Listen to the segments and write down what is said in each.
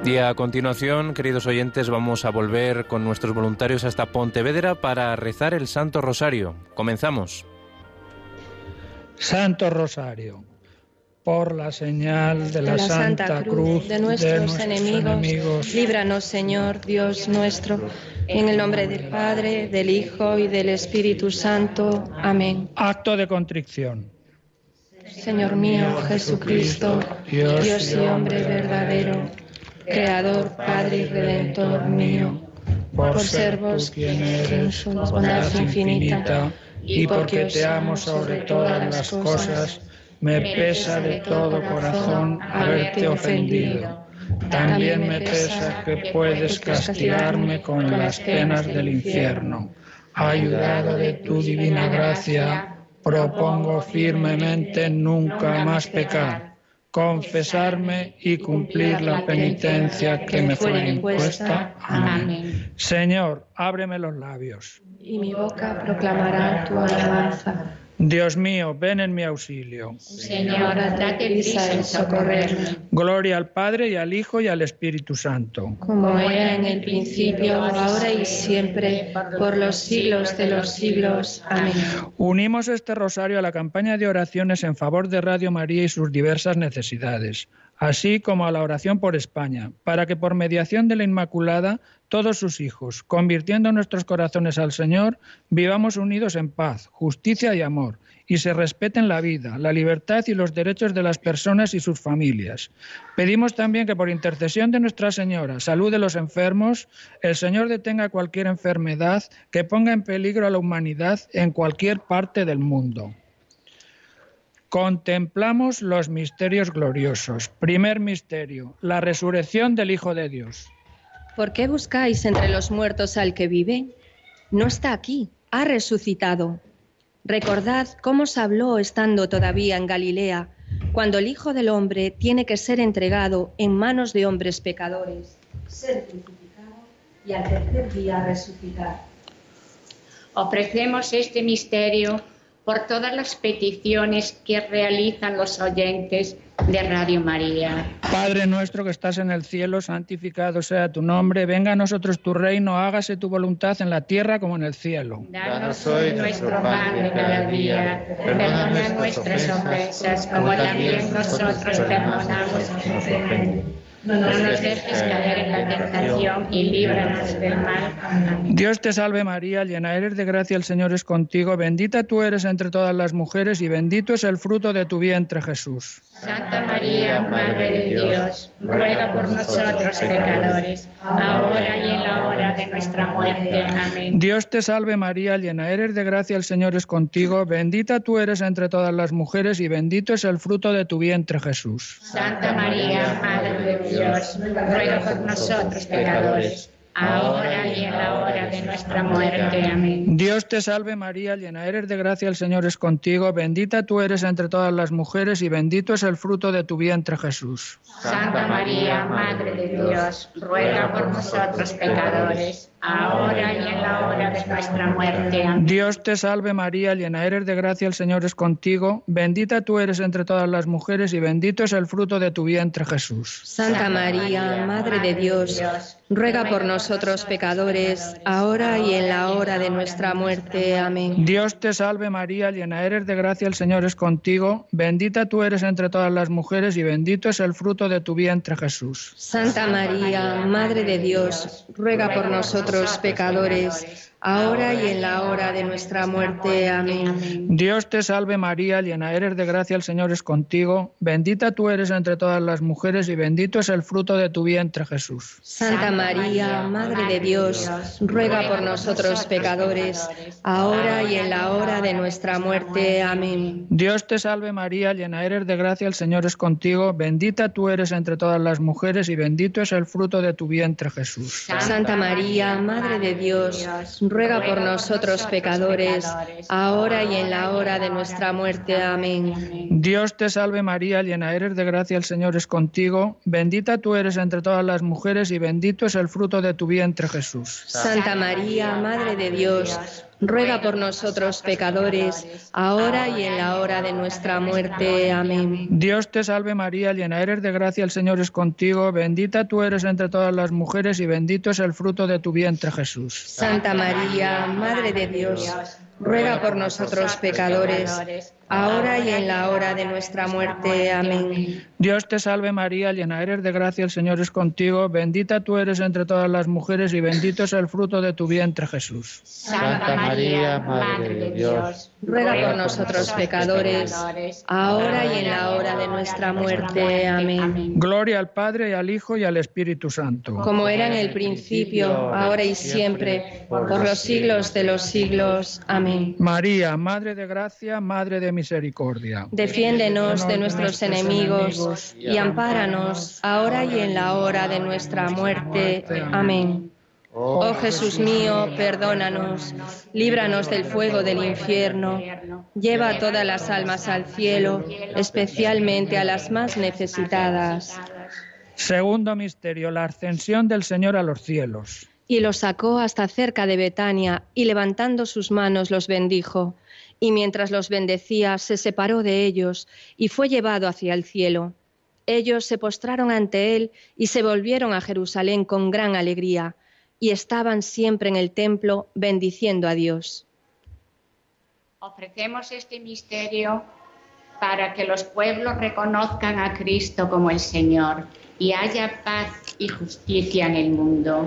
Y a continuación, queridos oyentes, vamos a volver con nuestros voluntarios hasta Pontevedra para rezar el Santo Rosario. Comenzamos. Santo Rosario, por la señal de la Santa Cruz de nuestros enemigos, líbranos, Señor, Dios nuestro, en el nombre del Padre, del Hijo y del Espíritu Santo. Amén. Acto de contrición. Señor mío, Jesucristo, Dios y hombre verdadero, Creador, Padre y Redentor mío, por ser vos quien eres su bondad infinita, y porque te amo sobre todas las cosas, me pesa de todo corazón haberte ofendido. También me pesa que puedes castigarme con las penas del infierno. Ayudado de tu divina gracia, propongo firmemente nunca más pecar, confesarme y cumplir la penitencia que me fue impuesta. Amén. Señor, ábreme los labios. Y mi boca proclamará tu alabanza. Dios mío, ven en mi auxilio. Señor, date prisa en socorrerme. Gloria al Padre, y al Hijo, y al Espíritu Santo. Como era en el principio, ahora y siempre, por los siglos de los siglos. Amén. Unimos este rosario a la campaña de oraciones en favor de Radio María y sus diversas necesidades, así como a la oración por España, para que por mediación de la Inmaculada, todos sus hijos, convirtiendo nuestros corazones al Señor, vivamos unidos en paz, justicia y amor, y se respeten la vida, la libertad y los derechos de las personas y sus familias. Pedimos también que por intercesión de Nuestra Señora, salud de los enfermos, el Señor detenga cualquier enfermedad que ponga en peligro a la humanidad en cualquier parte del mundo. Contemplamos los misterios gloriosos. Primer misterio, la resurrección del Hijo de Dios. ¿Por qué buscáis entre los muertos al que vive? No está aquí, ha resucitado. Recordad cómo os habló estando todavía en Galilea, cuando el Hijo del Hombre tiene que ser entregado en manos de hombres pecadores, ser crucificado y al tercer día resucitar. Ofrecemos este misterio por todas las peticiones que realizan los oyentes de Radio María. Padre nuestro que estás en el cielo, santificado sea tu nombre, venga a nosotros tu reino, hágase tu voluntad en la tierra como en el cielo. Danos hoy nuestro pan de cada día, perdona nuestras ofensas, como también nosotros perdonamos a los que ofenden. No nos dejes caer en la tentación y líbranos del mal. Amén. Dios te salve María, llena eres de gracia, el Señor es contigo, bendita tú eres entre todas las mujeres y bendito es el fruto de tu vientre, Jesús. Santa María, Madre de Dios, ruega por nosotros pecadores, ahora y en la hora de nuestra muerte. Amén. Dios te salve María, llena eres de gracia, el Señor es contigo, bendita tú eres entre todas las mujeres y bendito es el fruto de tu vientre, Jesús. Santa María, Madre de Dios, ruega por nosotros pecadores, ahora y en la hora de nuestra muerte. Amén. Dios te salve María, llena eres de gracia, el Señor es contigo, bendita tú eres entre todas las mujeres y bendito es el fruto de tu vientre, Jesús. Santa María, Madre de Dios, ruega por nosotros pecadores, ahora y en la hora de nuestra muerte. Amén. Dios te salve María, llena eres de gracia, el Señor es contigo, bendita tú eres entre todas las mujeres y bendito es el fruto de tu vientre, Jesús. Santa María, Madre de Dios, ruega por nosotros pecadores, ahora y en la hora de nuestra muerte. Amén. Dios te salve María, llena eres de gracia, el Señor es contigo, bendita tú eres entre todas las mujeres y bendito es el fruto de tu vientre, Jesús. Santa María, Madre de Dios, ruega por nosotros pecadores, ahora y en la hora de nuestra muerte. Amén. Dios te salve María, llena eres de gracia, el Señor es contigo, bendita tú eres entre todas las mujeres y bendito es el fruto de tu vientre, Jesús. Santa María, Madre de Dios, ruega por nosotros pecadores, ahora y en la hora de nuestra muerte. Amén. Dios te salve María, llena eres de gracia, el Señor es contigo, bendita tú eres entre todas las mujeres y bendito es el fruto de tu vientre, Jesús. Santa María, Madre de Dios, ruega por nosotros pecadores, ahora y en la hora de nuestra muerte. Amén. Dios te salve María, llena eres de gracia, el Señor es contigo, bendita tú eres entre todas las mujeres y bendito es el fruto de tu vientre, Jesús. Santa María, Madre de Dios, ruega por nosotros pecadores, ahora y en la hora de nuestra muerte. Amén. Dios te salve María, llena eres de gracia, el Señor es contigo, bendita tú eres entre todas las mujeres y bendito es el fruto de tu vientre, Jesús. Santa María, Madre de Dios, ruega por nosotros pecadores, ahora y en la hora de nuestra muerte. Amén. Dios te salve María, llena eres de gracia, el Señor es contigo, bendita tú eres entre todas las mujeres y bendito es el fruto de tu vientre, Jesús. Santa María, Madre de Dios, ruega por nosotros pecadores, ahora y en la hora de nuestra muerte. Amén. Gloria al Padre, y al Hijo, y al Espíritu Santo. Como era en el principio, ahora y siempre, por los siglos de los siglos. Amén. María, Madre de gracia, Madre de misericordia. Defiéndenos de nuestros enemigos y ampáranos ahora y en la hora de nuestra muerte. Amén. Oh Jesús mío, perdónanos, líbranos del fuego del infierno, lleva a todas las almas al cielo, especialmente a las más necesitadas. Segundo misterio, la ascensión del Señor a los cielos. Y los sacó hasta cerca de Betania, y levantando sus manos los bendijo. Y mientras los bendecía, se separó de ellos, y fue llevado hacia el cielo. Ellos se postraron ante él, y se volvieron a Jerusalén con gran alegría, y estaban siempre en el templo, bendiciendo a Dios. Ofrecemos este misterio para que los pueblos reconozcan a Cristo como el Señor y haya paz y justicia en el mundo.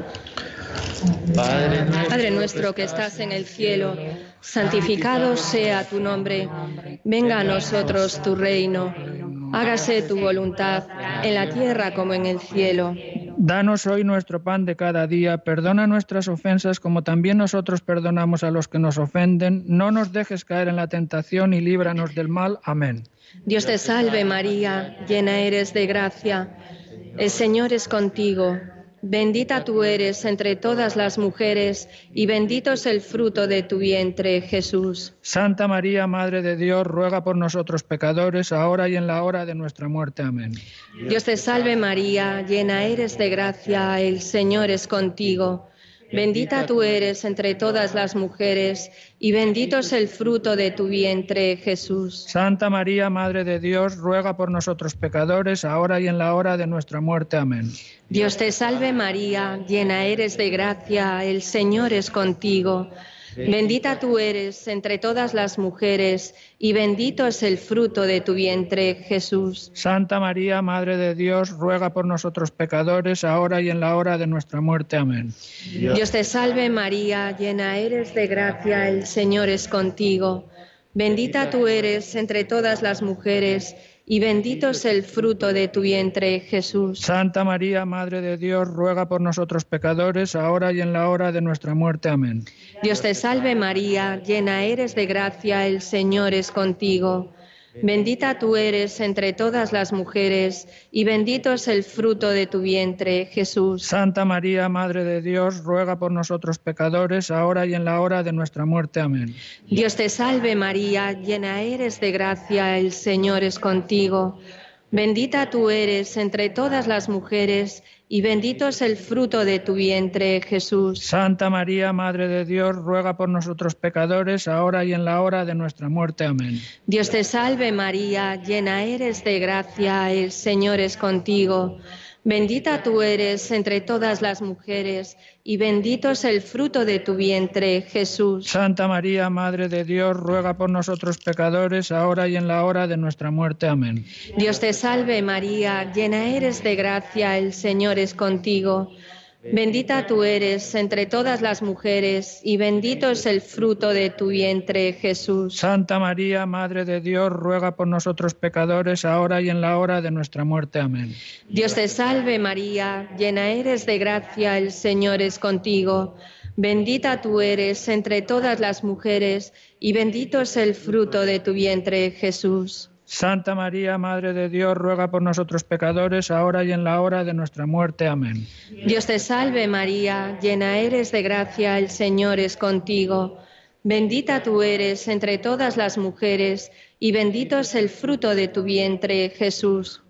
Padre nuestro que estás en el cielo, santificado sea tu nombre. Venga a nosotros tu reino. Hágase tu voluntad en la tierra como en el cielo. Danos hoy nuestro pan de cada día, perdona nuestras ofensas como también nosotros perdonamos a los que nos ofenden. No nos dejes caer en la tentación y líbranos del mal. Amén. Dios te salve María, llena eres de gracia. El Señor es contigo. Bendita tú eres entre todas las mujeres y bendito es el fruto de tu vientre, Jesús. Santa María, Madre de Dios, ruega por nosotros pecadores, ahora y en la hora de nuestra muerte. Amén. Dios te salve María, llena eres de gracia, el Señor es contigo. Bendita tú eres entre todas las mujeres y bendito es el fruto de tu vientre, Jesús. Santa María, Madre de Dios, ruega por nosotros pecadores, ahora y en la hora de nuestra muerte. Amén. Dios te salve María, llena eres de gracia, el Señor es contigo. Bendita tú eres entre todas las mujeres y bendito es el fruto de tu vientre, Jesús. Santa María, Madre de Dios, ruega por nosotros pecadores, ahora y en la hora de nuestra muerte. Amén. Dios te salve María, llena eres de gracia, el Señor es contigo. Bendita tú eres entre todas las mujeres y bendito es el fruto de tu vientre, Jesús. Santa María, Madre de Dios, ruega por nosotros pecadores, ahora y en la hora de nuestra muerte. Amén. Dios te salve María, llena eres de gracia, el Señor es contigo. Bendita tú eres entre todas las mujeres y bendito es el fruto de tu vientre, Jesús. Santa María, Madre de Dios, ruega por nosotros pecadores, ahora y en la hora de nuestra muerte. Amén. Dios te salve María, llena eres de gracia, el Señor es contigo. Bendita tú eres entre todas las mujeres y bendito es el fruto de tu vientre, Jesús. Santa María, Madre de Dios, ruega por nosotros pecadores, ahora y en la hora de nuestra muerte. Amén. Dios te salve María, llena eres de gracia, el Señor es contigo. Bendita tú eres entre todas las mujeres y bendito es el fruto de tu vientre, Jesús. Santa María, Madre de Dios, ruega por nosotros pecadores, ahora y en la hora de nuestra muerte. Amén. Dios te salve María, llena eres de gracia, el Señor es contigo. Bendita tú eres entre todas las mujeres y bendito es el fruto de tu vientre, Jesús. Santa María, Madre de Dios, ruega por nosotros pecadores, ahora y en la hora de nuestra muerte. Amén. Dios te salve María, llena eres de gracia, el Señor es contigo. Bendita tú eres entre todas las mujeres y bendito es el fruto de tu vientre, Jesús. Santa María, Madre de Dios, ruega por nosotros pecadores, ahora y en la hora de nuestra muerte. Amén. Dios te salve María, llena eres de gracia, el Señor es contigo. Bendita tú eres entre todas las mujeres y bendito es el fruto de tu vientre, Jesús.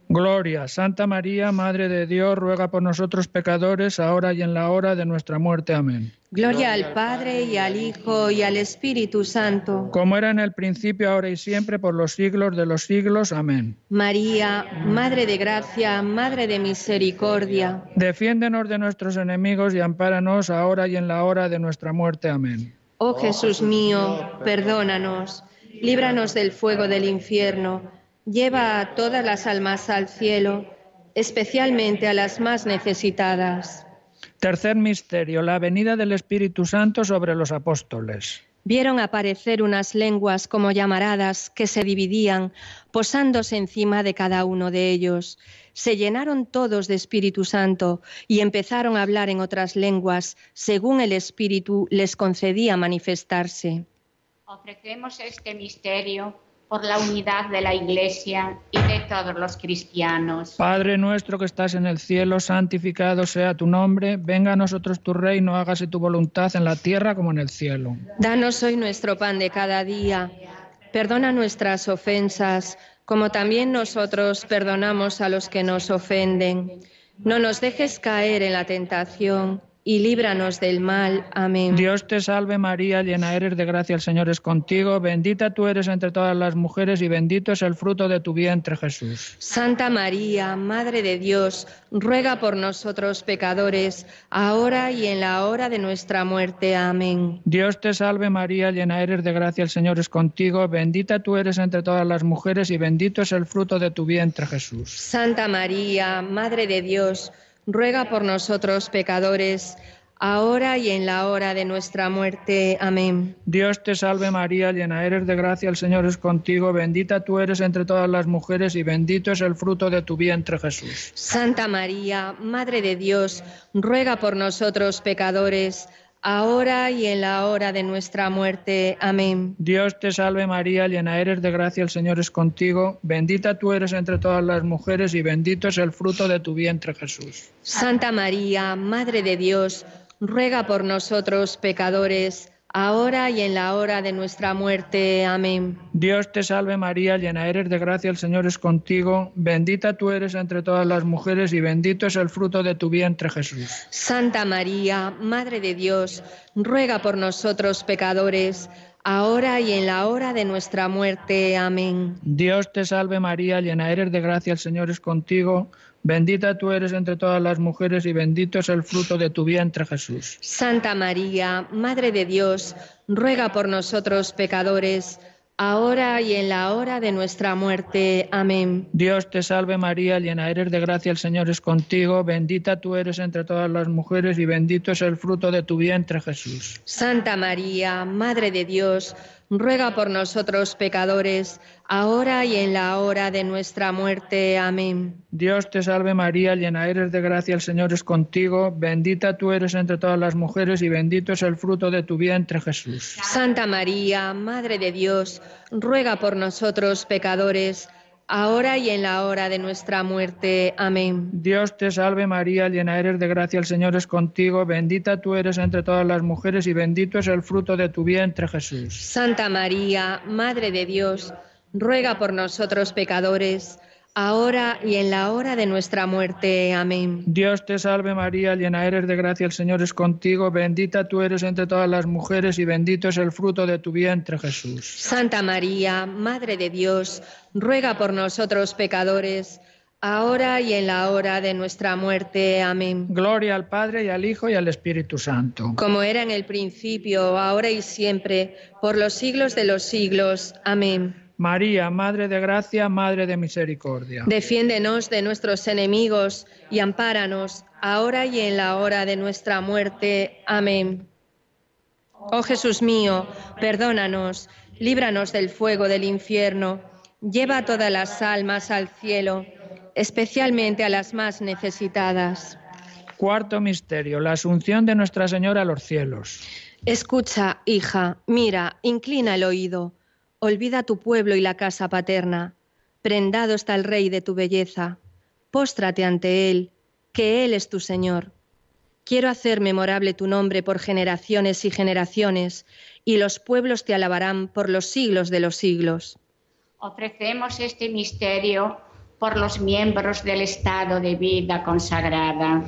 Gloria, Santa María, Madre de Dios, ruega por nosotros pecadores, ahora y en la hora de nuestra muerte. Amén. Gloria al Padre, y al Hijo, y al Espíritu Santo. Como era en el principio, ahora y siempre, por los siglos de los siglos. Amén. María, Madre de gracia, Madre de misericordia. Defiéndenos de nuestros enemigos y ampáranos ahora y en la hora de nuestra muerte. Amén. Oh Jesús mío, perdónanos, líbranos del fuego del infierno, lleva a todas las almas al cielo, especialmente a las más necesitadas. Tercer misterio, la venida del Espíritu Santo sobre los apóstoles. Vieron aparecer unas lenguas como llamaradas que se dividían, posándose encima de cada uno de ellos. Se llenaron todos de Espíritu Santo y empezaron a hablar en otras lenguas, según el Espíritu les concedía manifestarse. Ofrecemos este misterio por la unidad de la Iglesia y de todos los cristianos. Padre nuestro que estás en el cielo, santificado sea tu nombre. Venga a nosotros tu reino, hágase tu voluntad en la tierra como en el cielo. Danos hoy nuestro pan de cada día. Perdona nuestras ofensas, como también nosotros perdonamos a los que nos ofenden. No nos dejes caer en la tentación y líbranos del mal. Amén. Dios te salve María, llena eres de gracia, el Señor es contigo. Bendita tú eres entre todas las mujeres y bendito es el fruto de tu vientre, Jesús. Santa María, Madre de Dios, ruega por nosotros pecadores, ahora y en la hora de nuestra muerte. Amén. Dios te salve María, llena eres de gracia, el Señor es contigo. Bendita tú eres entre todas las mujeres y bendito es el fruto de tu vientre, Jesús. Santa María, Madre de Dios, ruega por nosotros pecadores, ahora y en la hora de nuestra muerte. Amén. Dios te salve María, llena eres de gracia, el Señor es contigo. Bendita tú eres entre todas las mujeres y bendito es el fruto de tu vientre, Jesús. Santa María, Madre de Dios, ruega por nosotros pecadores, ahora y en la hora de nuestra muerte. Amén. Dios te salve María, llena eres de gracia, el Señor es contigo. Bendita tú eres entre todas las mujeres y bendito es el fruto de tu vientre, Jesús. Santa María, Madre de Dios, ruega por nosotros pecadores, ahora y en la hora de nuestra muerte. Amén. Dios te salve María, llena eres de gracia, el Señor es contigo. Bendita tú eres entre todas las mujeres y bendito es el fruto de tu vientre, Jesús. Santa María, Madre de Dios, ruega por nosotros pecadores, ahora y en la hora de nuestra muerte. Amén. Dios te salve María, llena eres de gracia, el Señor es contigo. Bendita tú eres entre todas las mujeres y bendito es el fruto de tu vientre, Jesús. Santa María, Madre de Dios, ruega por nosotros pecadores, ahora y en la hora de nuestra muerte. Amén. Dios te salve María, llena eres de gracia, el Señor es contigo. Bendita tú eres entre todas las mujeres y bendito es el fruto de tu vientre, Jesús. Santa María, Madre de Dios, ruega por nosotros pecadores, ahora y en la hora de nuestra muerte. Amén. Dios te salve María, llena eres de gracia, el Señor es contigo. Bendita tú eres entre todas las mujeres y bendito es el fruto de tu vientre, Jesús. Santa María, Madre de Dios, ruega por nosotros pecadores, ahora y en la hora de nuestra muerte. Amén. Dios te salve María, llena eres de gracia, el Señor es contigo. Bendita tú eres entre todas las mujeres y bendito es el fruto de tu vientre, Jesús. Santa María, Madre de Dios, ruega por nosotros pecadores, ahora y en la hora de nuestra muerte. Amén. Dios te salve María, llena eres de gracia, el Señor es contigo. Bendita tú eres entre todas las mujeres y bendito es el fruto de tu vientre, Jesús. Santa María, Madre de Dios, ruega por nosotros pecadores, ahora y en la hora de nuestra muerte. Amén. Gloria al Padre y al Hijo y al Espíritu Santo. Como era en el principio, ahora y siempre, por los siglos de los siglos. Amén. María, Madre de gracia, Madre de misericordia. Defiéndenos de nuestros enemigos y ampáranos, ahora y en la hora de nuestra muerte. Amén. Oh Jesús mío, perdónanos, líbranos del fuego del infierno, lleva a todas las almas al cielo, especialmente a las más necesitadas. Cuarto misterio, la asunción de Nuestra Señora a los cielos. Escucha, hija, mira, inclina el oído. Olvida tu pueblo y la casa paterna. Prendado está el Rey de tu belleza. Póstrate ante Él, que Él es tu Señor. Quiero hacer memorable tu nombre por generaciones y generaciones, y los pueblos te alabarán por los siglos de los siglos. Ofrecemos este misterio por los miembros del estado de vida consagrada.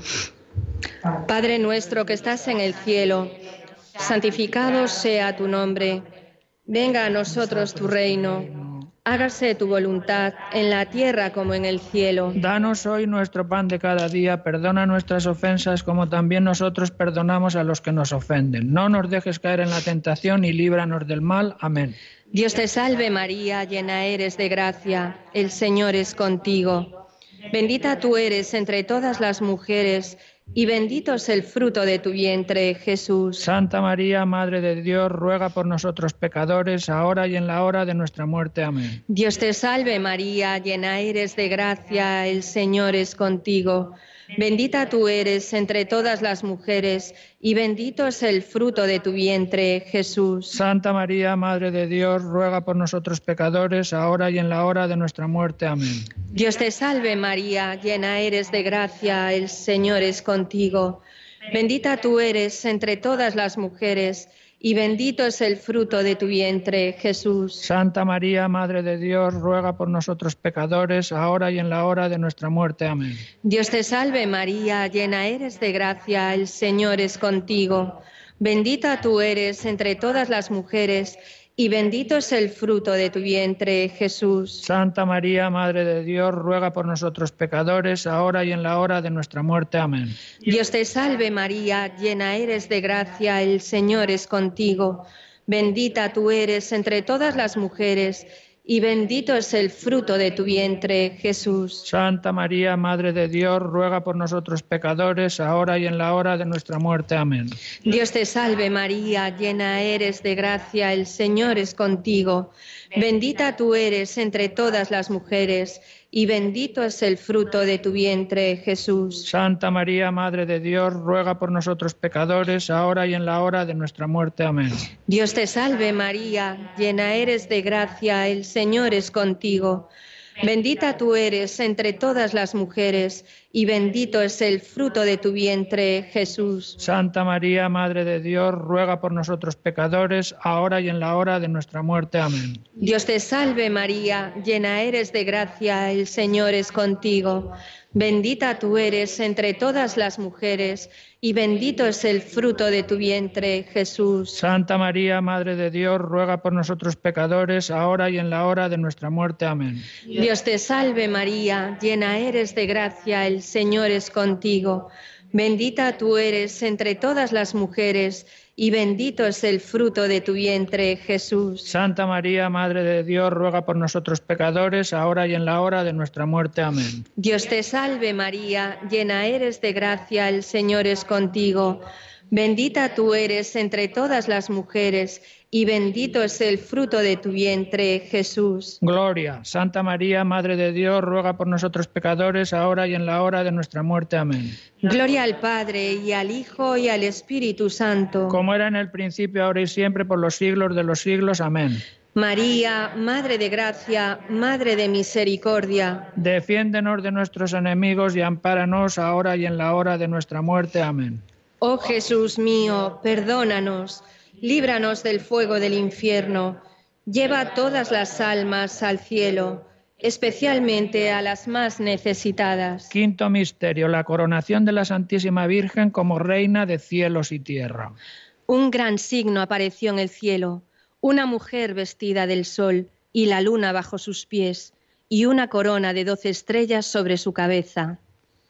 Padre nuestro que estás en el cielo, santificado sea tu nombre. Venga a nosotros tu reino. Hágase tu voluntad en la tierra como en el cielo. Danos hoy nuestro pan de cada día. Perdona nuestras ofensas como también nosotros perdonamos a los que nos ofenden. No nos dejes caer en la tentación y líbranos del mal. Amén. Dios te salve María, llena eres de gracia. El Señor es contigo. Bendita tú eres entre todas las mujeres y bendito es el fruto de tu vientre, Jesús. Santa María, Madre de Dios, ruega por nosotros pecadores, ahora y en la hora de nuestra muerte. Amén. Dios te salve María, llena eres de gracia, el Señor es contigo. Bendita tú eres entre todas las mujeres y bendito es el fruto de tu vientre, Jesús. Santa María, Madre de Dios, ruega por nosotros pecadores, ahora y en la hora de nuestra muerte. Amén. Dios te salve María, llena eres de gracia, el Señor es contigo. Bendita tú eres entre todas las mujeres y bendito es el fruto de tu vientre, Jesús. Santa María, Madre de Dios, ruega por nosotros pecadores, ahora y en la hora de nuestra muerte. Amén. Dios te salve María, llena eres de gracia, el Señor es contigo. Bendita tú eres entre todas las mujeres y bendito es el fruto de tu vientre, Jesús. Santa María, Madre de Dios, ruega por nosotros pecadores, ahora y en la hora de nuestra muerte. Amén. Dios te salve María, llena eres de gracia, el Señor es contigo. Bendita tú eres entre todas las mujeres y bendito es el fruto de tu vientre, Jesús. Santa María, Madre de Dios, ruega por nosotros pecadores, ahora y en la hora de nuestra muerte. Amén. Dios te salve María, llena eres de gracia, el Señor es contigo. Bendita tú eres entre todas las mujeres y bendito es el fruto de tu vientre, Jesús. Santa María, Madre de Dios, ruega por nosotros pecadores, ahora y en la hora de nuestra muerte. Amén. Dios te salve María, llena eres de gracia, el Señor es contigo. Bendita tú eres entre todas las mujeres y bendito es el fruto de tu vientre, Jesús. Santa María, Madre de Dios, ruega por nosotros pecadores, ahora y en la hora de nuestra muerte. Amén. Dios te salve María, llena eres de gracia, el Señor es contigo. Bendita tú eres entre todas las mujeres y bendito es el fruto de tu vientre, Jesús. Santa María, Madre de Dios, ruega por nosotros pecadores, ahora y en la hora de nuestra muerte. Amén. Dios te salve María, llena eres de gracia, el Señor es contigo. Bendita tú eres entre todas las mujeres y bendito es el fruto de tu vientre, Jesús. Santa María, Madre de Dios, ruega por nosotros pecadores, ahora y en la hora de nuestra muerte. Amén. Dios te salve María, llena eres de gracia, el Señor es contigo. Bendita tú eres entre todas las mujeres y bendito es el fruto de tu vientre, Jesús. Gloria. Santa María, Madre de Dios, ruega por nosotros pecadores, ahora y en la hora de nuestra muerte. Amén. Gloria al Padre, y al Hijo, y al Espíritu Santo. Como era en el principio, ahora y siempre, por los siglos de los siglos. Amén. María, Madre de Gracia, Madre de Misericordia. Defiéndenos de nuestros enemigos y ampáranos ahora y en la hora de nuestra muerte. Amén. Oh Jesús mío, perdónanos, líbranos del fuego del infierno, lleva todas las almas al cielo, especialmente a las más necesitadas. Quinto misterio, la coronación de la Santísima Virgen como Reina de cielos y tierra. Un gran signo apareció en el cielo, una mujer vestida del sol y la luna bajo sus pies, y una corona de 12 estrellas sobre su cabeza.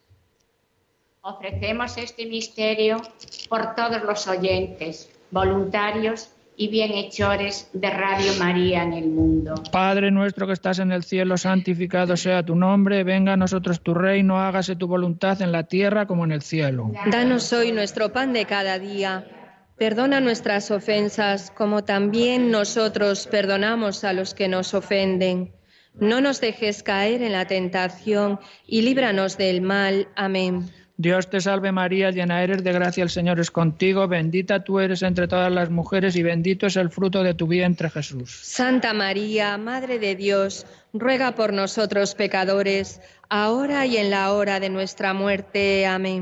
Ofrecemos este misterio por todos los oyentes, voluntarios y bienhechores de Radio María en el mundo. Padre nuestro que estás en el cielo, santificado sea tu nombre, venga a nosotros tu reino, hágase tu voluntad en la tierra como en el cielo. Danos hoy nuestro pan de cada día. Perdona nuestras ofensas, como también nosotros perdonamos a los que nos ofenden. No nos dejes caer en la tentación y líbranos del mal. Amén. Dios te salve María, llena eres de gracia, el Señor es contigo, bendita tú eres entre todas las mujeres y bendito es el fruto de tu vientre, Jesús. Santa María, Madre de Dios, ruega por nosotros pecadores, ahora y en la hora de nuestra muerte. Amén.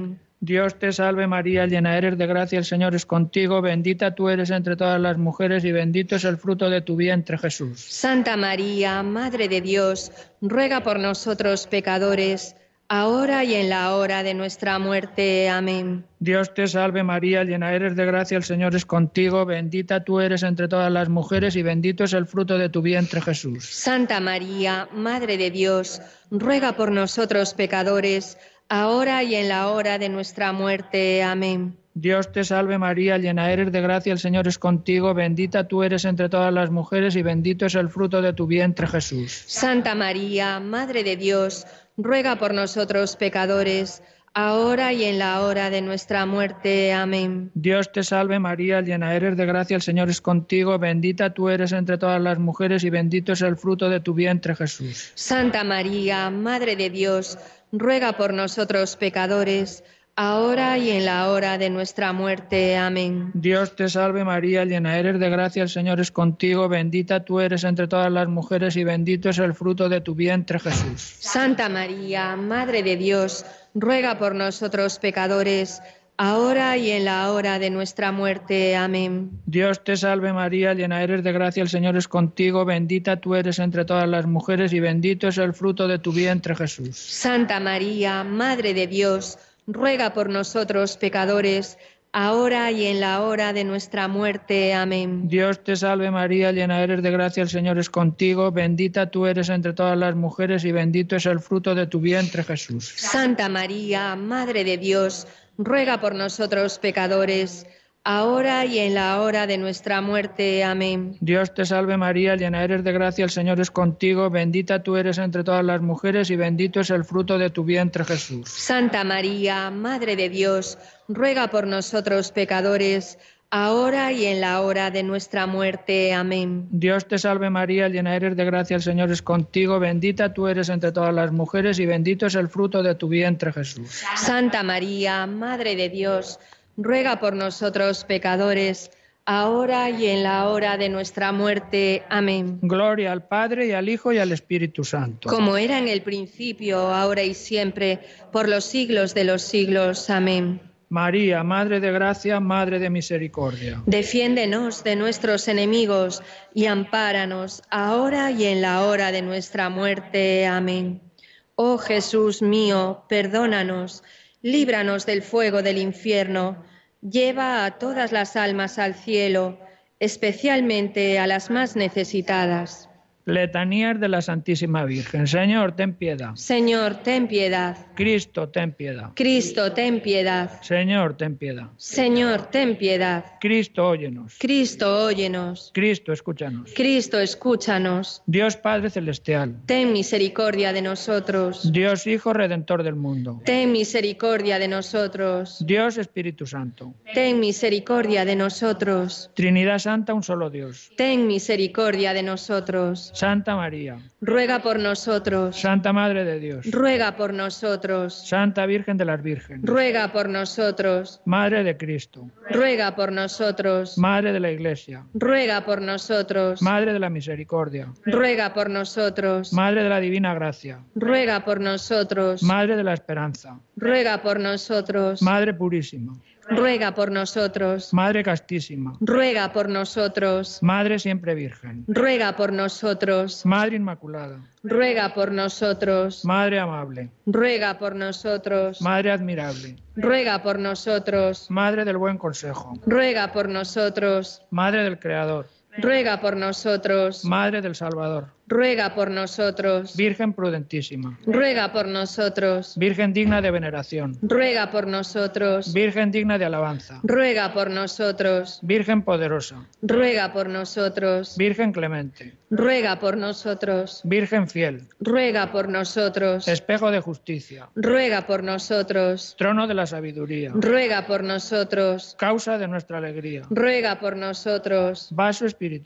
Dios te salve María, llena eres de gracia, el Señor es contigo, bendita tú eres entre todas las mujeres y bendito es el fruto de tu vientre, Jesús. Santa María, Madre de Dios, ruega por nosotros pecadores, ahora y en la hora de nuestra muerte. Amén. Dios te salve María, llena eres de gracia, el Señor es contigo, bendita tú eres entre todas las mujeres y bendito es el fruto de tu vientre, Jesús. Santa María, Madre de Dios, ruega por nosotros pecadores, ahora y en la hora de nuestra muerte. Amén. Dios te salve María, llena eres de gracia, el Señor es contigo, bendita tú eres entre todas las mujeres y bendito es el fruto de tu vientre, Jesús. Santa María, Madre de Dios, ruega por nosotros pecadores, ahora y en la hora de nuestra muerte. Amén. Dios te salve María, llena eres de gracia, el Señor es contigo, bendita tú eres entre todas las mujeres y bendito es el fruto de tu vientre, Jesús. Santa María, Madre de Dios, ruega por nosotros pecadores, ahora y en la hora de nuestra muerte. Amén. Dios te salve María, llena eres de gracia, el Señor es contigo, bendita tú eres entre todas las mujeres y bendito es el fruto de tu vientre, Jesús. Santa María, Madre de Dios, ruega por nosotros pecadores, ahora y en la hora de nuestra muerte. Amén. Dios te salve María, llena eres de gracia, el Señor es contigo, bendita tú eres entre todas las mujeres y bendito es el fruto de tu vientre, Jesús. Santa María, Madre de Dios, ruega por nosotros pecadores, ahora y en la hora de nuestra muerte. Amén. Dios te salve María, llena eres de gracia, el Señor es contigo, bendita tú eres entre todas las mujeres y bendito es el fruto de tu vientre, Jesús. Santa María, Madre de Dios, ruega por nosotros pecadores, ahora y en la hora de nuestra muerte. Amén. Dios te salve María, llena eres de gracia, el Señor es contigo, bendita tú eres entre todas las mujeres y bendito es el fruto de tu vientre, Jesús. Santa María, Madre de Dios, ruega por nosotros pecadores, ahora y en la hora de nuestra muerte. Amén. Dios te salve María, llena eres de gracia, el Señor es contigo, bendita tú eres entre todas las mujeres y bendito es el fruto de tu vientre, Jesús. Santa María, Madre de Dios, ruega por nosotros pecadores, ahora y en la hora de nuestra muerte. Amén. Gloria al Padre y al Hijo y al Espíritu Santo. Como era en el principio, ahora y siempre, por los siglos de los siglos. Amén. María, Madre de gracia, Madre de misericordia. Defiéndenos de nuestros enemigos y ampáranos ahora y en la hora de nuestra muerte. Amén. Oh Jesús mío, perdónanos, líbranos del fuego del infierno, lleva a todas las almas al cielo, especialmente a las más necesitadas. Letanías de la Santísima Virgen. Señor, ten piedad. Señor, ten piedad. Cristo, ten piedad. Cristo, ten piedad. Señor, ten piedad. Señor, ten piedad. Cristo, óyenos. Cristo, óyenos. Cristo, escúchanos. Cristo, escúchanos. Dios Padre Celestial. Ten misericordia de nosotros. Dios Hijo Redentor del mundo. Ten misericordia de nosotros. Dios Espíritu Santo. Ten misericordia de nosotros. Trinidad Santa, un solo Dios. Ten misericordia de nosotros. Santa María. Ruega por nosotros. Santa Madre de Dios. Ruega por nosotros. Santa Virgen de las Vírgenes. Ruega por nosotros. Madre de Cristo. Ruega por nosotros. Madre de la Iglesia. Ruega por nosotros. Madre de la Misericordia. Ruega por nosotros. Madre de la Divina Gracia. Ruega por nosotros. Madre de la Esperanza. Ruega por nosotros. Madre Purísima. Ruega por nosotros. Madre Castísima. Ruega por nosotros. Madre Siempre Virgen. Ruega por nosotros. Madre Inmaculada. Ruega por nosotros. Madre Amable. Ruega por nosotros. Madre Admirable. Ruega por nosotros. Madre del Buen Consejo. Ruega por nosotros. Madre del Creador. Ruega por nosotros. Madre del Salvador. Ruega por nosotros. Virgen prudentísima. Ruega por nosotros. Virgen digna de veneración. Ruega por nosotros. Virgen digna de alabanza. Ruega por nosotros. Virgen poderosa. Ruega por nosotros. Virgen clemente. Ruega por nosotros. Virgen fiel. Ruega por nosotros. Espejo de justicia. Ruega por nosotros. Trono de la sabiduría. Ruega por nosotros. Causa de nuestra alegría. Ruega por nosotros. Vaso espiritual.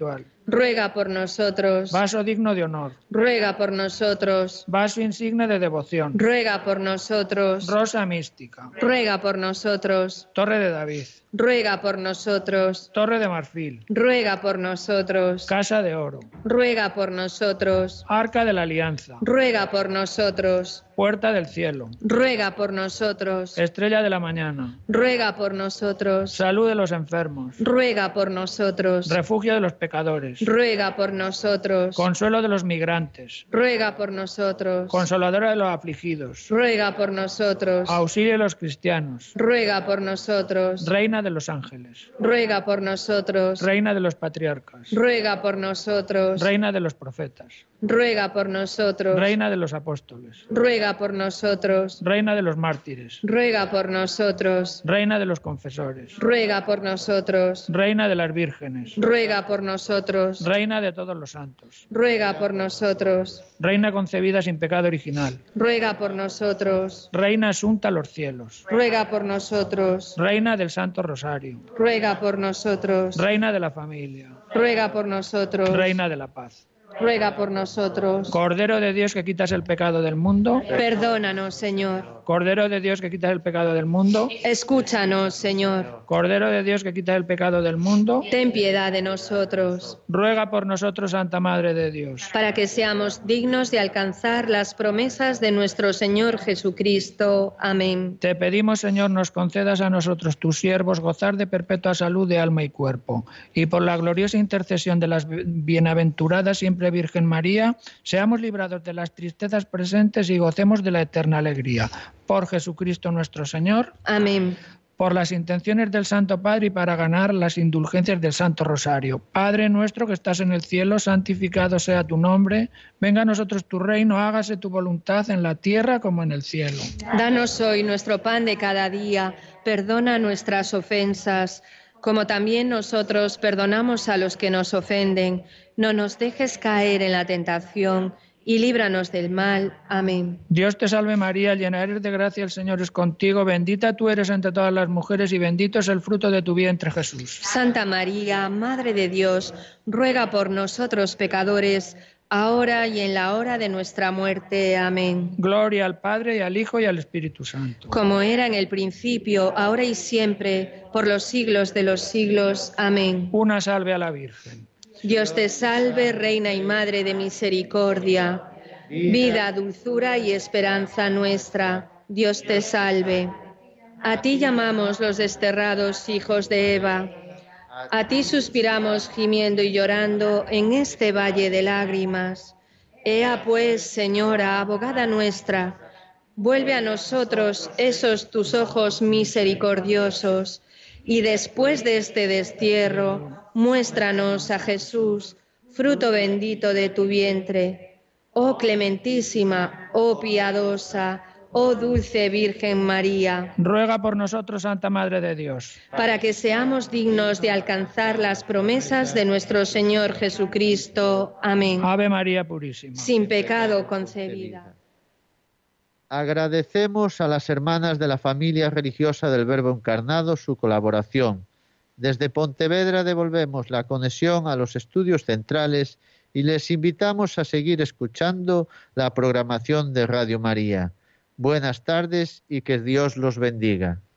ruega por nosotros. Vaso digno de honor. Ruega por nosotros. Vaso insigne de devoción. Ruega por nosotros. Rosa mística. Ruega por nosotros. Torre de David. Ruega por nosotros. Torre de marfil. Ruega por nosotros. Casa de oro. Ruega por nosotros. Arca de la alianza. Ruega por nosotros. Puerta del cielo. Ruega por nosotros. Estrella de la mañana. Ruega por nosotros. Salud de los enfermos. Ruega por nosotros. Refugio de los pecadores. Ruega por nosotros. Consuelo de los migrantes. Ruega por nosotros. Consoladora de los afligidos. Ruega por nosotros. Auxilio de los cristianos. Ruega por nosotros. Reina de los ángeles. Ruega por nosotros. Reina de los patriarcas. Ruega por nosotros. Reina de los profetas. Ruega por nosotros. Reina de los apóstoles. Ruega por nosotros. Reina de los mártires. Ruega por nosotros. Reina de los confesores. Ruega por nosotros. Reina de las vírgenes. Ruega por nosotros. Reina de todos los santos. Ruega por nosotros. Reina concebida sin pecado original. Ruega por nosotros. Reina asunta a los cielos. Ruega por nosotros. Reina del Santo Rosario. Ruega por nosotros. Reina de la familia. Ruega por nosotros. Reina de la paz. Ruega por nosotros. Cordero de Dios que quitas el pecado del mundo. Perdónanos, Señor. Cordero de Dios que quitas el pecado del mundo. Escúchanos, Señor. Cordero de Dios que quitas el pecado del mundo. Ten piedad de nosotros, Ruega por nosotros, Santa Madre de Dios. para que seamos dignos de alcanzar las promesas de nuestro Señor Jesucristo. Amén. Te pedimos, Señor, nos concedas a nosotros, tus siervos, gozar de perpetua salud de alma y cuerpo. Y por la gloriosa intercesión de las bienaventuradas siempre Virgen María, seamos librados de las tristezas presentes y gocemos de la eterna alegría. Por Jesucristo nuestro Señor. Amén. Por las intenciones del Santo Padre y para ganar las indulgencias del Santo Rosario. Padre nuestro que estás en el cielo, santificado sea tu nombre. Venga a nosotros tu reino, hágase tu voluntad en la tierra como en el cielo. Danos hoy nuestro pan de cada día. Perdona nuestras ofensas, como también nosotros perdonamos a los que nos ofenden. No nos dejes caer en la tentación y líbranos del mal. Amén. Dios te salve María, llena eres de gracia, el Señor es contigo, bendita tú eres entre todas las mujeres y bendito es el fruto de tu vientre Jesús. Santa María, Madre de Dios, ruega por nosotros pecadores, ahora y en la hora de nuestra muerte. Amén. Gloria al Padre y al Hijo y al Espíritu Santo. Como era en el principio, ahora y siempre, por los siglos de los siglos. Amén. Una salve a la Virgen. Dios te salve, Reina y Madre de misericordia, vida, dulzura y esperanza nuestra. Dios te salve. A ti llamamos los desterrados hijos de Eva. A ti suspiramos gimiendo y llorando en este valle de lágrimas. Ea pues, Señora, abogada nuestra, vuelve a nosotros esos tus ojos misericordiosos, y después de este destierro, muéstranos a Jesús, fruto bendito de tu vientre. Oh clementísima, oh piadosa, oh dulce Virgen María, Ruega por nosotros, Santa Madre de Dios. para que seamos dignos de alcanzar las promesas de nuestro Señor Jesucristo. Amén. Ave María Purísima. Sin pecado concebida. Agradecemos a las hermanas de la familia religiosa del Verbo Encarnado su colaboración. Desde Pontevedra devolvemos la conexión a los estudios centrales y les invitamos a seguir escuchando la programación de Radio María. Buenas tardes y que Dios los bendiga.